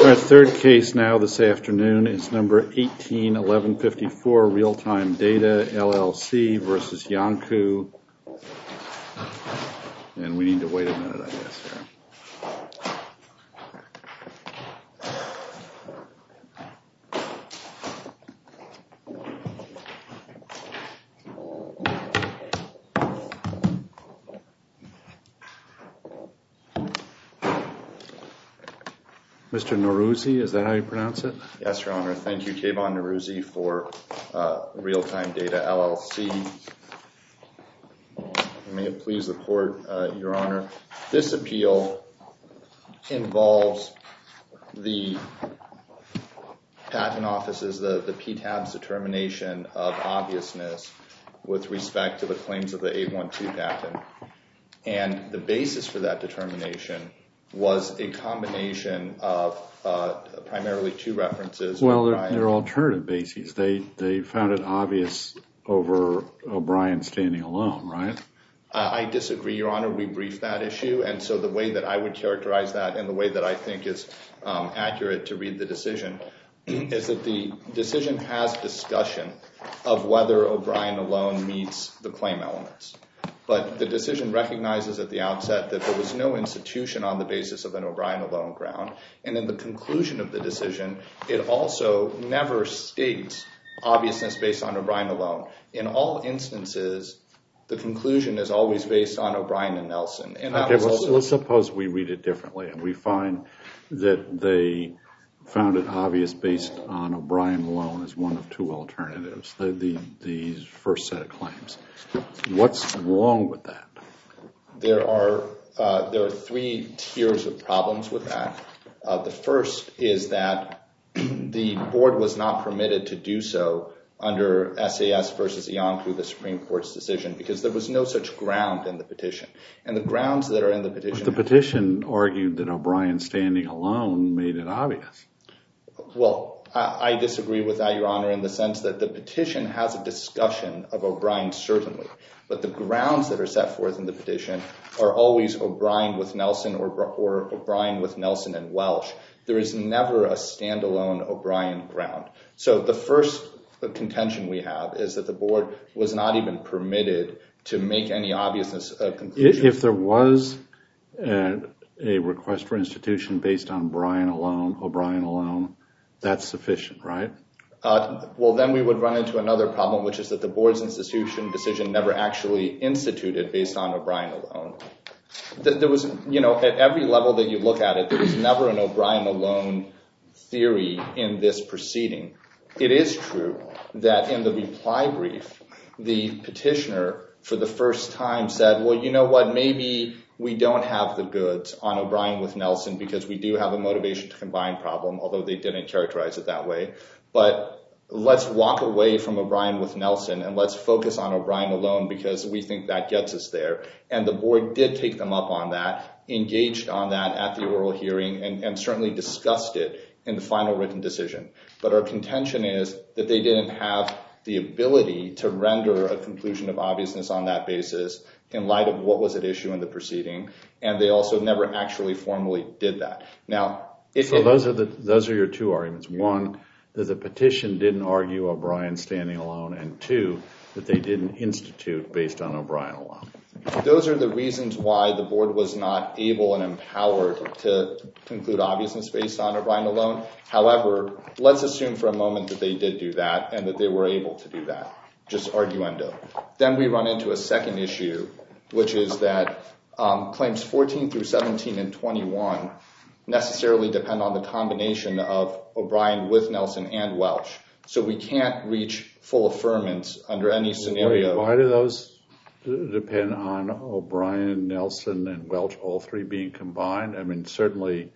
Our third case now this afternoon is number 181154, Real-Time Data, LLC versus Iancu. And we need to wait a minute, I guess, here. Mr. Neruzzi, is that how you pronounce it? Yes, Your Honor. Thank you, Kayvon Neruzzi, for Real-Time Data, LLC. May it please the Court, Your Honor. This appeal involves the Patent Office's, the PTAB's determination of obviousness with respect to the claims of the 812 patent. And the basis for that determination was a combination of primarily two references. Well, they're alternative bases. They found it obvious over O'Brien standing alone, right? I disagree, Your Honor. We briefed that issue. And so the way that I would characterize that and the way that I think is accurate to read the decision is that the decision has discussion of whether O'Brien alone meets the claim elements. But the decision recognizes at the outset that there was no institution on the basis of an O'Brien alone ground. And in the conclusion of the decision, it also never states obviousness based on O'Brien alone. In all instances, the conclusion is always based on O'Brien and Nelson. And that was also... Let's suppose we read it differently and we find that they found it obvious based on O'Brien alone as one of two alternatives, the first set of claims. What's wrong with that? There are three tiers of problems with that. The first is that the board was not permitted to do so under SAS versus Iancu, the Supreme Court's decision, because there was no such ground in the petition. And the grounds that are in the petition... But the petition argued that O'Brien standing alone made it obvious. Well, I disagree with that, Your Honor, in the sense that the petition has a discussion of O'Brien, certainly. But the grounds that are set forth in the petition are always O'Brien with Nelson or O'Brien with Nelson and Welsh. There is never a standalone O'Brien ground. So the first contention we have is that the board was not even permitted to make any obviousness conclusion. If there was a request for institution based on O'Brien alone, that's sufficient, right? Well, then we would run into another problem, which is that the board's institution decision never actually instituted based on O'Brien alone. There was, at every level that you look at it, there was never an O'Brien alone theory in this proceeding. It is true that in the reply brief, the petitioner for the first time said, well, you know what, maybe we don't have the goods on O'Brien with Nelson because we do have a motivation to combine problem, although they didn't characterize it that way. But let's walk away from O'Brien with Nelson and let's focus on O'Brien alone because we think that gets us there. And the board did take them up on that, engaged on that at the oral hearing, and certainly discussed it in the final written decision. But our contention is that they didn't have the ability to render a conclusion of obviousness on that basis in light of what was at issue in the proceeding, and they also never actually formally did that. Now, so those are your two arguments. One, that the petition didn't argue O'Brien standing alone, and two, that they didn't institute based on O'Brien alone. Those are the reasons why the board was not able and empowered to conclude obviousness based on O'Brien alone. However, let's assume for a moment that they did do that and that they were able to do that, just arguendo. Then we run into a second issue, which is that claims 14 through 17 and 21 necessarily depend on the combination of O'Brien with Nelson and Welsh. So we can't reach full affirmance under any scenario. Why do those depend on O'Brien, Nelson, and Welsh, all three being combined? I mean, certainly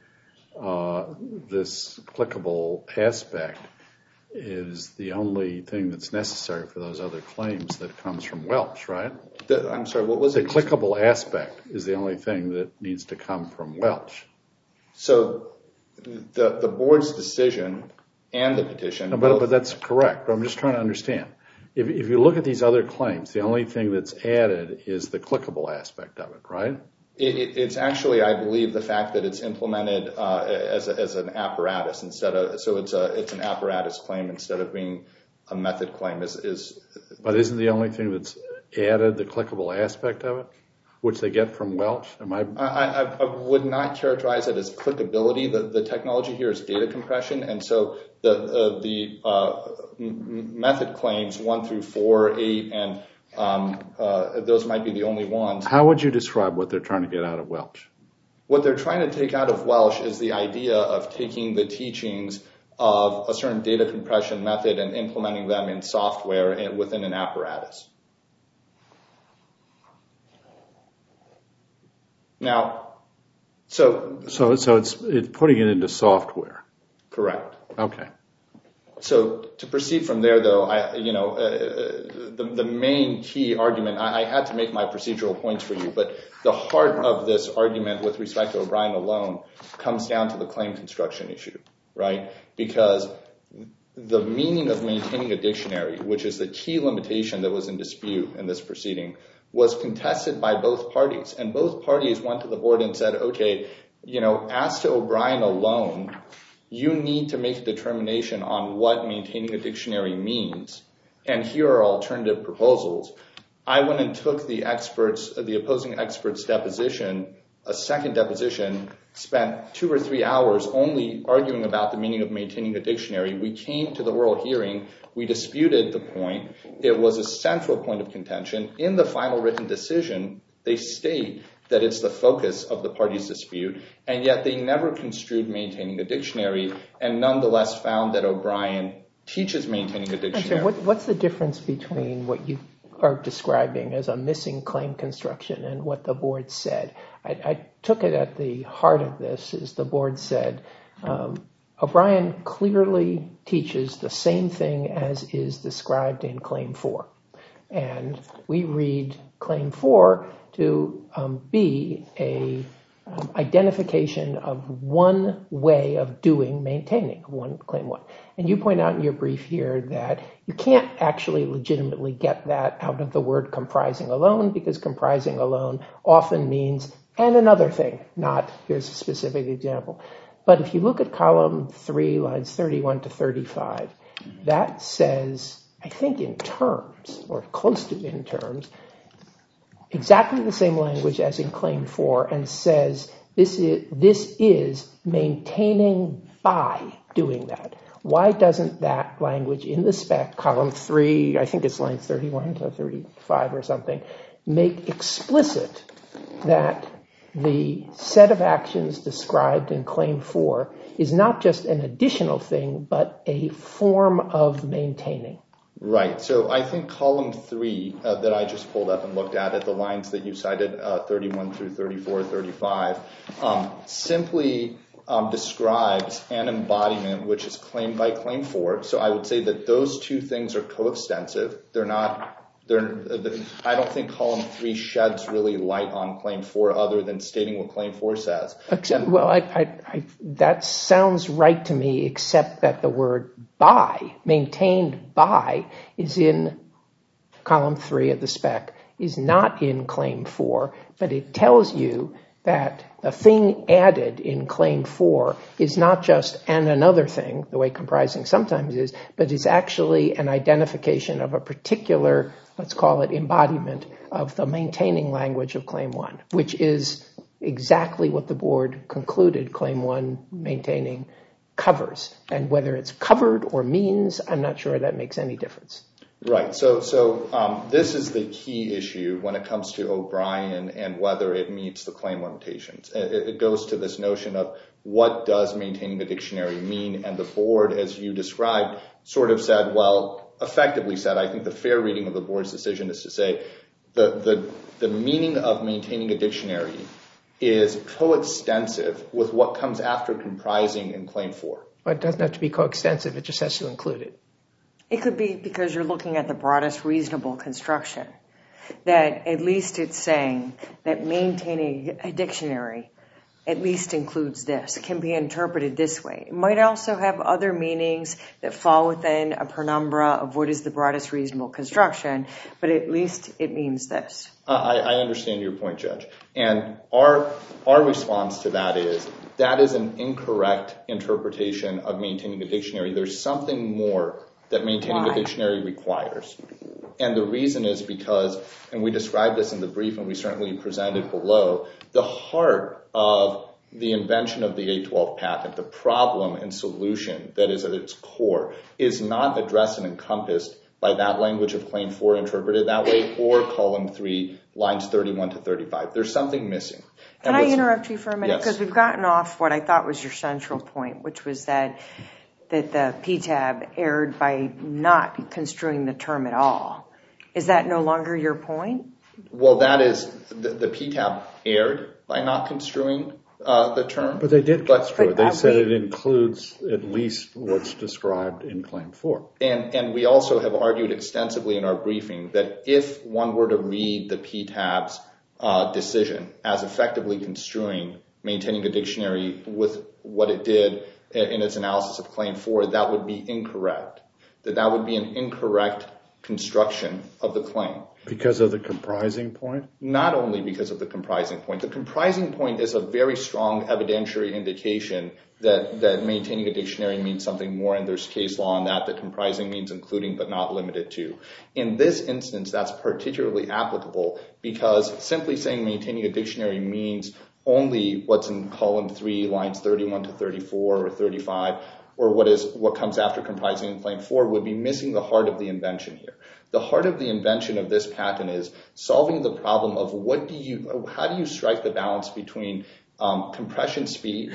this clickable aspect is the only thing that's necessary for those other claims that comes from Welsh, right? I'm sorry, what was it? The clickable aspect is the only thing that needs to come from Welsh. So the board's decision and the petition... But that's correct. But I'm just trying to understand. If you look at these other claims, the only thing that's added is the clickable aspect of it, right? It's actually, I believe, the fact that it's implemented as an apparatus instead of, so it's an apparatus claim instead of being a method claim is. But isn't the only thing that's added the clickable aspect of it, which they get from Welch? I would not characterize it as clickability. The technology here is data compression, and so the method claims 1 through 4, 8, and those might be the only ones. How would you describe what they're trying to get out of Welch? What they're trying to take out of Welch is the idea of taking the teachings of a certain data compression method and implementing them in software and within an apparatus. Now, so it's putting it into software. Correct. Okay. So to proceed from there, though, the main key argument, I had to make my procedural points for you, but the heart of this argument with respect to O'Brien alone comes down to the claim construction issue, right? Because the meaning of maintaining a dictionary, which is the key limitation that was in dispute in this proceeding, was contested by both parties. And both parties went to the board and said, okay, as to O'Brien alone, you need to make a determination on what maintaining a dictionary means. And here are alternative proposals. I went and took the opposing experts' deposition, a second deposition, spent 2 or 3 hours only arguing about the meaning of maintaining a dictionary. We came to the oral hearing. We disputed the point. It was a central point of contention. In the final written decision, they state that it's the focus of the parties' dispute, and yet they never construed maintaining a dictionary and nonetheless found that O'Brien teaches maintaining a dictionary. So what's the difference between what you are describing as a missing claim construction and what the board said? I took it at the heart of this is the board said, O'Brien clearly teaches the same thing as is described in Claim 4. And we read Claim 4 to be a identification of one way of doing maintaining, Claim 1. And you point out in your brief here that you can't actually legitimately get that out of the word comprising alone, because comprising alone often means and another thing, not here's a specific example. But if you look at column 3, lines 31 to 35, that says, I think in terms, or close to in terms, exactly the same language as in Claim 4 and says this is maintaining by doing that. Why doesn't that language in the spec, column 3, I think it's lines 31 to 35 or something, make explicit that the set of actions described in Claim 4 is not just an additional thing, but a form of maintaining? Right. So I think column 3 that I just pulled up and looked at the lines that you cited, 31 through 34, 35, simply describes an embodiment which is claimed by Claim 4. So I would say that those two things are coextensive. I don't think column 3 sheds really light on Claim 4 other than stating what Claim 4 says. That sounds right to me, except that the word by, maintained by, is in column 3 of the spec, is not in Claim 4, but it tells you that the thing added in Claim 4 is not just and another thing, the way comprising sometimes is, but is actually an identification of a particular, let's call it embodiment, of the maintaining language of Claim 1, which is exactly what the board concluded Claim 1 maintaining covers. And whether it's covered or means, I'm not sure that makes any difference. Right. So this is the key issue when it comes to O'Brien and whether it meets the claim limitations. It goes to this notion of what does maintaining a dictionary mean, and the board, as you described, sort of said, effectively said, I think the fair reading of the board's decision is to say the meaning of maintaining a dictionary is coextensive with what comes after comprising in Claim 4. But it doesn't have to be coextensive, it just has to include it. It could be because you're looking at the broadest reasonable construction, that at least it's saying that maintaining a dictionary at least includes this, can be interpreted this way. It might also have other meanings that fall within a penumbra of what is the broadest reasonable construction, but at least it means this. I understand your point, Judge. And our response to that is an incorrect interpretation of maintaining a dictionary. There's something more that maintaining a dictionary requires. And the reason is because, and we described this in the brief and we certainly presented below, the heart of the invention of the 812 patent, the problem and solution that is at its core, is not addressed and encompassed by that language of Claim 4 interpreted that way or Column 3, lines 31 to 35. There's something missing. Can I interrupt you for a minute? Yes. Because we've gotten off what I thought was your central point, which was that the PTAB erred by not construing the term at all. Is that no longer your point? Well, that is, the PTAB erred by not construing the term. But they did construe it. They said we- it includes at least what's described in Claim 4. And we also have argued extensively in our briefing that if one were to read the PTAB's decision as effectively construing maintaining a dictionary with what it did in its analysis of Claim 4, that would be incorrect. That would be an incorrect construction of the claim. Because of the comprising point? Not only because of the comprising point. The comprising point is a very strong evidentiary indication that maintaining a dictionary means something more, and there's case law on that comprising means including but not limited to. In this instance, that's particularly applicable because simply saying maintaining a dictionary means only what's in Column 3, lines 31 to 34 or 35, or what comes after comprising in Claim 4 would be missing the heart of the invention here. The heart of the invention of this patent is solving the problem of how do you strike the balance between compression speed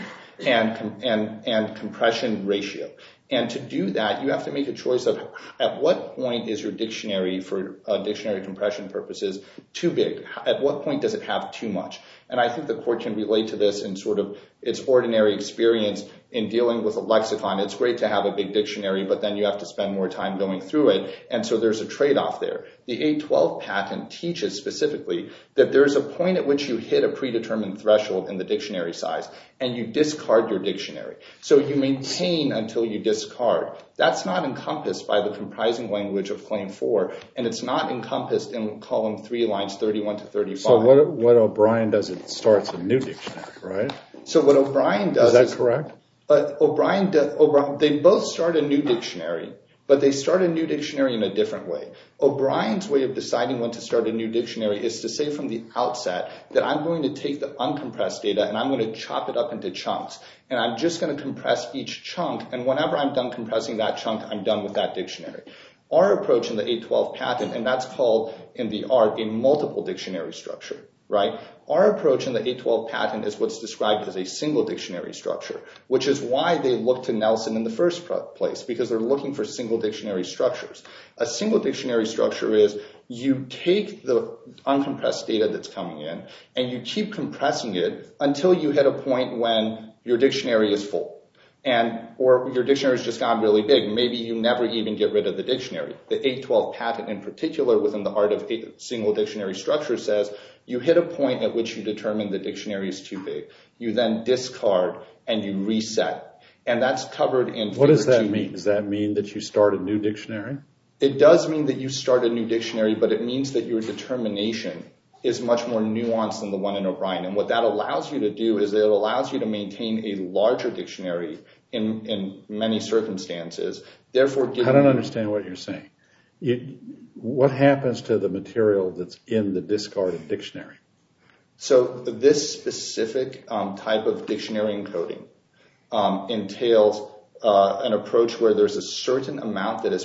and compression ratio. And to do that, you have to make a choice of at what point is your dictionary, for dictionary compression purposes, too big? At what point does it have too much? And I think the court can relate to this in sort of its ordinary experience in dealing with a lexicon. It's great to have a big dictionary, but then you have to spend more time going through it. And so there's a trade-off there. The 812 patent teaches specifically that there's a point at which you hit a predetermined threshold in the dictionary size and you discard your dictionary. So you maintain until you discard. That's not encompassed by the comprising language of Claim 4, and it's not encompassed in Column 3, lines 31 to 35. So what O'Brien does, it starts a new dictionary, right? So what O'Brien does is that correct? O'Brien, they both start a new dictionary, but they start a new dictionary in a different way. O'Brien's way of deciding when to start a new dictionary is to say from the outset that I'm going to take the uncompressed data and I'm going to chop it up into chunks. And I'm just going to compress each chunk, and whenever I'm done compressing that chunk, I'm done with that dictionary. Our approach in the 812 patent, and that's called in the art a multiple dictionary structure, right? Our approach in the 812 patent is what's described as a single dictionary structure, which is why they look to Nelson in the first place, because they're looking for single dictionary structures. A single dictionary structure is you take the uncompressed data that's coming in and you keep compressing it until you hit a point when your dictionary is full. Or your dictionary's just gone really big. Maybe you never even get rid of the dictionary. The 812 patent in particular within the art of single dictionary structure says you hit a point at which you determine the dictionary is too big. You then discard and you reset. And that's covered in What does that mean? Does that mean that you start a new dictionary? It does mean that you start a new dictionary, but it means that your determination is much more nuanced than the one in O'Brien. And what that allows you to do is it allows you to maintain a larger dictionary in many circumstances. Therefore, I don't understand what you're saying. What happens to the material that's in the discarded dictionary? So this specific type of dictionary encoding entails an approach where there's a certain amount that is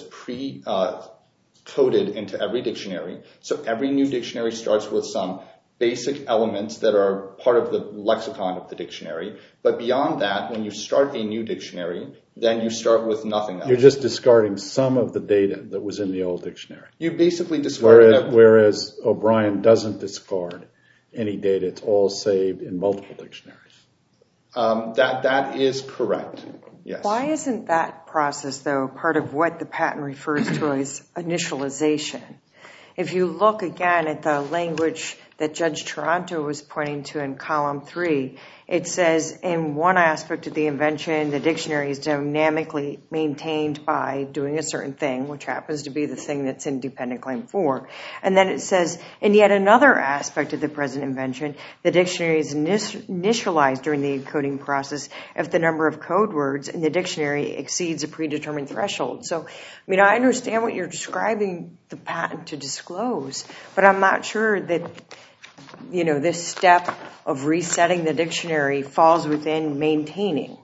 coded into every dictionary. So every new dictionary starts with some basic elements that are part of the lexicon of the dictionary. But beyond that, when you start a new dictionary, then you start with nothing else. You're just discarding some of the data that was in the old dictionary. You basically discard whereas O'Brien doesn't discard any data. It's all saved in multiple dictionaries. That is correct. Yes. Why isn't that process, though, part of what the patent refers to as initialization? If you look again at the language that Judge Taranto was pointing to in column 3, it says in one aspect of the invention, the dictionary is dynamically maintained by doing a certain thing, which happens to be the thing that's in dependent claim 4. And then it says, in yet another aspect of the present invention, the dictionary is initialized during the encoding process if the number of code words in the dictionary exceeds a predetermined threshold. So, I mean, I understand what you're describing the patent to disclose, but I'm not sure that, you know, this step of resetting the dictionary falls within maintaining.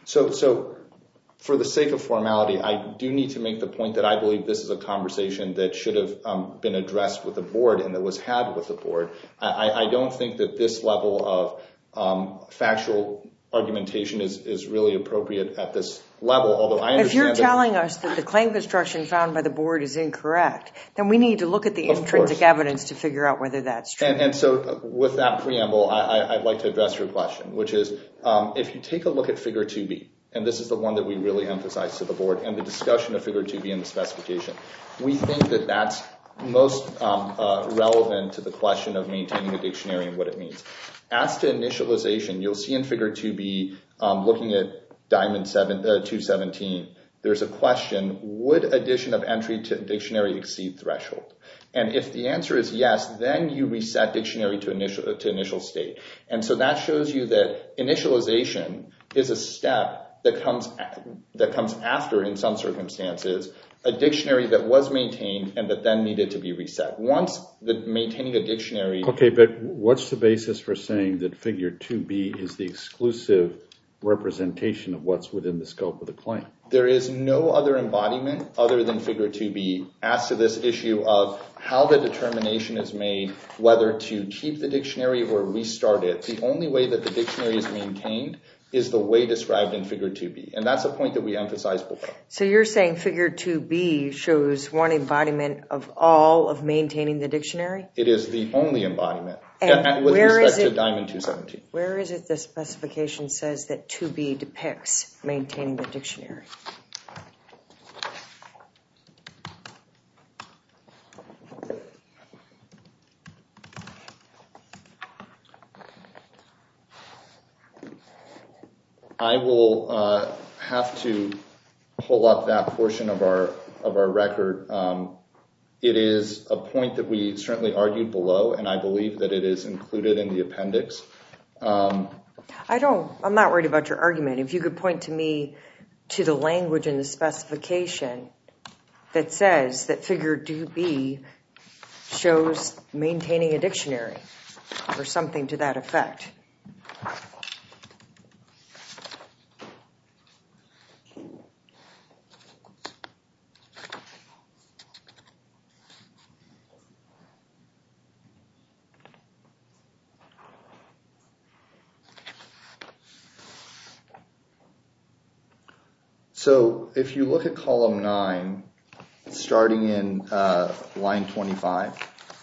So for the sake of formality, I do need to make the point that I believe this is a conversation that should have been addressed with the board and that was had with the board. I don't think that this level of factual argumentation is really appropriate at this level, although I understand. If you're telling us that the claim construction found by the board is incorrect, then we need to look at the intrinsic evidence to figure out whether that's true. And so with that preamble, I'd like to address your question, which is if you take a look at Figure 2B, and this is the one that we really emphasize to the board, and the discussion of Figure 2B in the specification, we think that that's most relevant to the question of maintaining a dictionary and what it means. As to initialization, you'll see in Figure 2B, looking at Diamond 217, there's a question, would addition of entry to dictionary exceed threshold? And if the answer is yes, then you reset dictionary to initial state. And so that shows you that initialization is a step that comes after, in some circumstances, a dictionary that was maintained and that then needed to be reset. Once maintaining a dictionary... Okay, but what's the basis for saying that Figure 2B is the exclusive representation of what's within the scope of the claim? There is no other embodiment other than Figure 2B as to this issue of how the determination is made, whether to keep the dictionary or restart it. The only way that the dictionary is maintained is the way described in Figure 2B. And that's a point that we emphasize below. So you're saying Figure 2B shows one embodiment of all of maintaining the dictionary? It is the only embodiment. And with respect to Diamond 217. Where is it the specification says that 2B depicts maintaining the dictionary? I will have to pull up that portion of our record. It is a point that we certainly argued below, and I believe that it is included in the appendix. I'm not worried about your argument. If you could point to me to the language in the specification that says that Figure 2B shows maintaining a dictionary or something to that effect. So if you look at column 9, starting in line 25,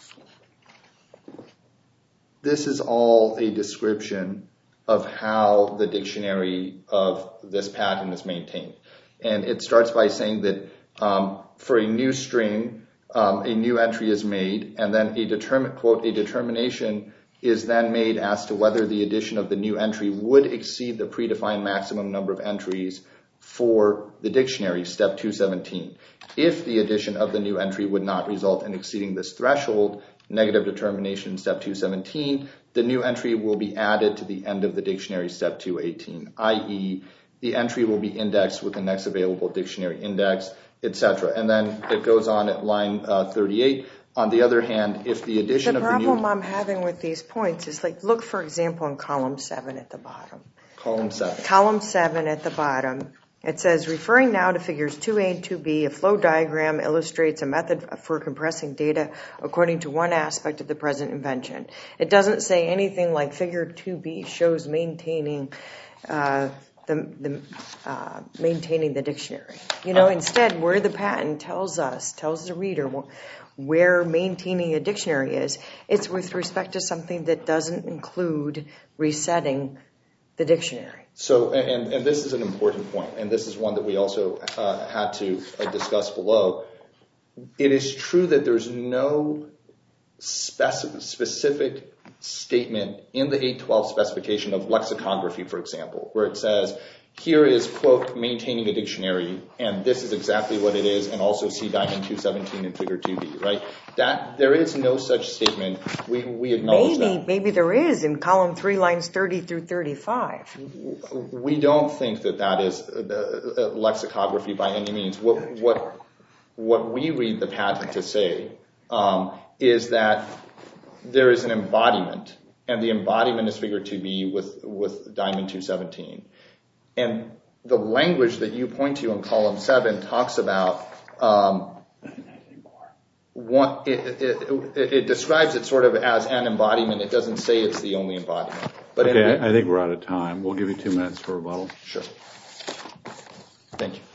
this is all a description of how the dictionary of this patent is maintained. And it starts by saying that for a new string, a new entry is made, and then a determination is then made as to whether the addition of the new entry would exceed the predefined maximum number of entries for the dictionary, step 217. If the addition of the new entry would not result in exceeding this threshold, negative determination, step 217, the new entry will be added to the end of the dictionary, step 218, i.e., the entry will be indexed with the next available dictionary index, etc. And then it goes on at line 38. On the other hand, if the addition of the new... The problem I'm having with these points is, like, look, for example, in column 7 at the bottom. Column 7. Column 7 at the bottom. It says, referring now to figures 2A and 2B, a flow diagram illustrates a method for compressing data according to one aspect of the present invention. It doesn't say anything like figure 2B shows maintaining maintaining the dictionary. You know, instead, where the patent tells the reader where maintaining a dictionary is, it's with respect to something that doesn't include resetting the dictionary. So, and this is an important point, and this is one that we also had to discuss below. It is true that there's no specific statement in the 812 specification of lexicography, for example, where it says, here is, quote, maintaining a dictionary, and this is exactly what it is, and also see Diamond 217 in Figure 2B, right? There is no such statement. We acknowledge that. Maybe there is in column 3, lines 30 through 35. We don't think that is lexicography by any means. What we read the patent to say is that there is an embodiment, and the embodiment is Figure 2B with Diamond 217. And the language that you point to in column 7 talks about it describes it sort of as an embodiment. It doesn't say it's the only embodiment. But okay, I think we're out of time. We'll give you 2 minutes for rebuttal. Sure. Thank you.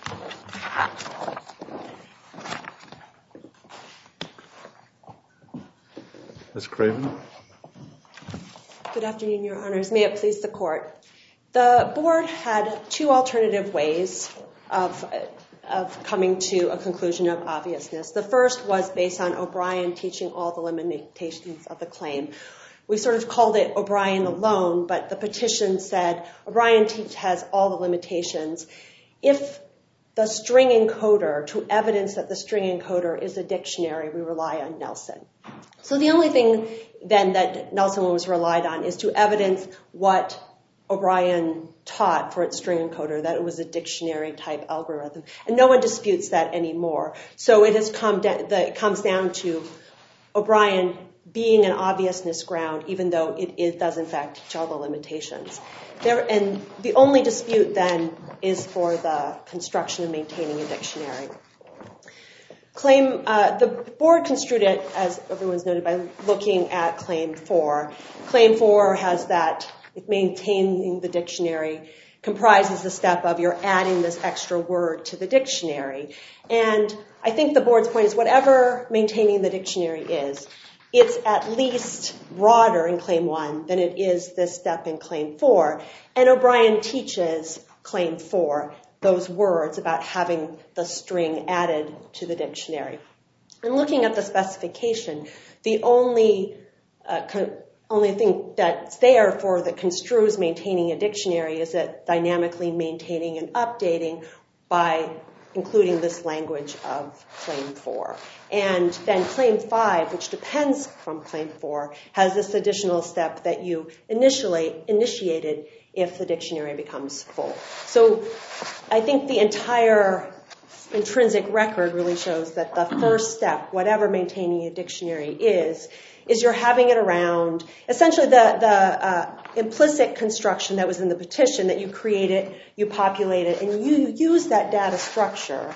Ms. Craven? Good afternoon, Your Honors. May it please the Court. The Board had 2 alternative ways of coming to a conclusion of obviousness. The first was based on O'Brien teaching all the limitations of the claim. We sort of called it O'Brien alone, but the petition said O'Brien has all the limitations. If the string encoder, to evidence that the string encoder is a dictionary, we rely on Nelson. So the only thing then that Nelson was relied on is to evidence what O'Brien taught for its string encoder, that it was a dictionary type algorithm. And no one disputes that anymore. So it comes down to O'Brien being an obviousness ground, even though it does in fact teach all the limitations. And the only dispute then is for the construction and maintaining a dictionary. The Board construed it, as everyone's noted, by looking at Claim 4. Claim 4 has that maintaining the dictionary comprises the step of you're adding this extra word to the dictionary. And I think the Board's point is whatever maintaining the dictionary is, it's at least broader in Claim 1 than it is this step in Claim 4. And O'Brien teaches Claim 4 those words about having the string added to the dictionary. And looking at the specification, the only thing that's there for the construes maintaining a dictionary is that dynamically maintaining and updating by including this language of Claim 4. And then Claim 5, which depends from Claim 4, has this additional step that you initiated if the dictionary becomes full. So I think the entire intrinsic record really shows that the first step, whatever maintaining a dictionary is you're having it around. Essentially, the implicit construction that was in the petition that you created, you populated, and you use that data structure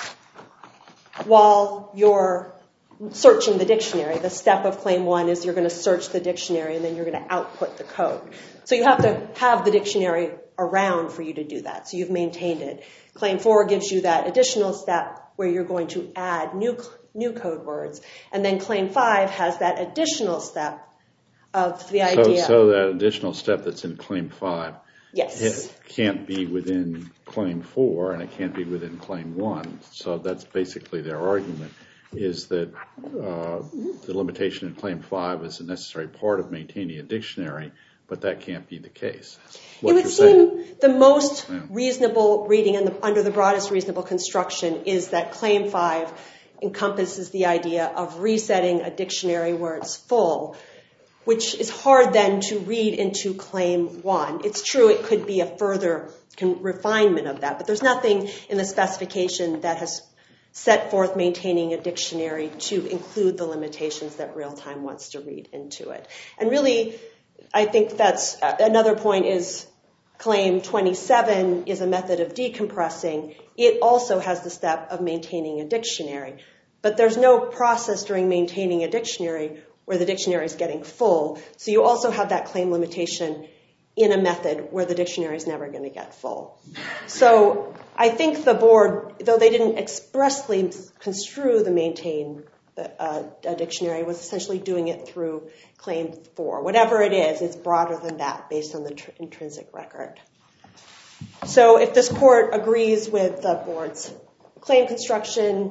while you're searching the dictionary. The step of Claim 1 is you're going to search the dictionary, and then you're going to output the code. So you have to have the dictionary around for you to do that. So you've maintained it. Claim 4 gives you that additional step where you're going to add new code words. And then Claim 5 has that additional step of the idea. So that additional step that's in Claim 5 yes. It can't be within Claim 4 and it can't be within Claim 1. So that's basically their argument, is that the limitation in Claim 5 is a necessary part of maintaining a dictionary, but that can't be the case. It would seem the most reasonable reading and under the broadest reasonable construction is that Claim 5 encompasses the idea of resetting a dictionary where it's full, which is hard then to read into Claim 1. It's true it could be a further refinement of that, but there's nothing in the specification that has set forth maintaining a dictionary to include the limitations that Realtime wants to read into it. And really, I think that's another point is Claim 27 is a method of decompressing. It also has the step of maintaining a dictionary. But there's no process during maintaining a dictionary where the dictionary is getting full. So you also have that claim limitation in a method where the dictionary is never going to get full. So I think the board, though they didn't expressly construe the maintain a dictionary, was essentially doing it through Claim 4. Whatever it is, it's broader than that based on the intrinsic record. So if this court agrees with the board's claim construction,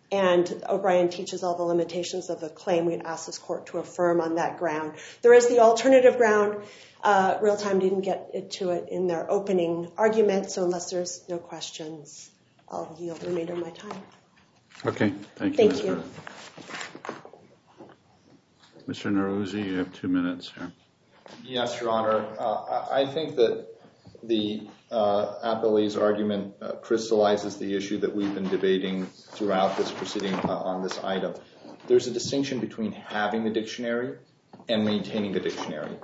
and O'Brien teaches all the limitations of the claim, we'd ask this court to affirm on that ground. There is the alternative ground. Real-Time didn't get to it in their opening argument, so unless there's no questions, I'll yield the remainder of my time. Okay, thank you. Thank you. Mr. Neruzzi, you have 2 minutes here. Yes, Your Honor. I think that the appellee's argument crystallizes the issue that we've been debating throughout this proceeding on this item. There's a distinction between having a dictionary and maintaining a dictionary.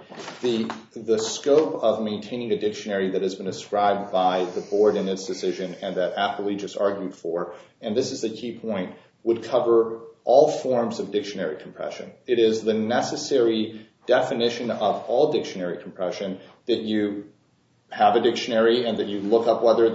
The scope of maintaining a dictionary that has been ascribed by the board in its decision and that appellee just argued for, and this is the key point, would cover all forms of dictionary compression. It is the necessary definition of all dictionary compression that you have a dictionary and that you look up whether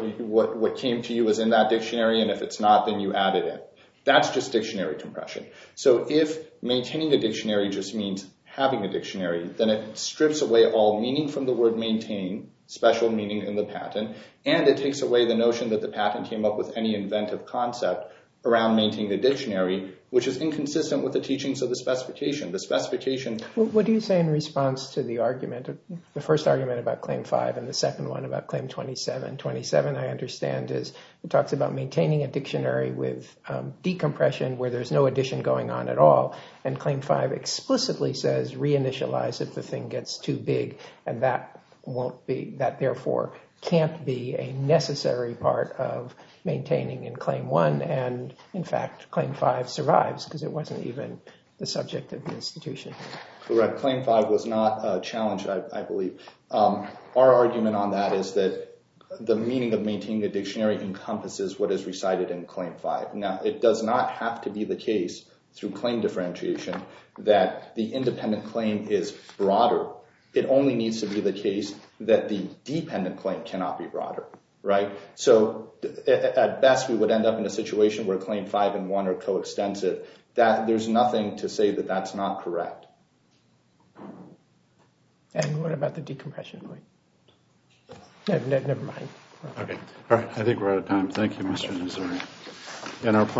what came to you is in that dictionary, and if it's not, then you add it in. That's just dictionary compression. So if maintaining a dictionary just means having a dictionary, then it strips away all meaning from the word maintain, special meaning in the patent, and it takes away the notion that the patent came up with any inventive concept around maintaining a dictionary, which is inconsistent with the teachings of the specification. The specification... What do you say in response to the argument, the first argument about Claim 5 and the second one about Claim 27? 27, I understand, it talks about maintaining a dictionary with decompression where there's no addition going on at all, and Claim 5 explicitly says reinitialize if the thing gets too big, and that therefore can't be a necessary part of maintaining in Claim 1, and in fact Claim 5 survives because it wasn't even the subject of the institution. Correct. Claim 5 was not challenged, I believe. Our argument on that is that the meaning of maintaining a dictionary encompasses what is recited in Claim 5. Now, it does not have to be the case through claim differentiation that the independent claim is broader. It only needs to be the case that the dependent claim cannot be broader, right? So at best, we would end up in a situation where Claim 5 and 1 are coextensive. That there's nothing to say that that's not correct. And what about the decompression point? Never mind. Okay. All right. I think we're out of time. Thank you, Mr. Nazari. And our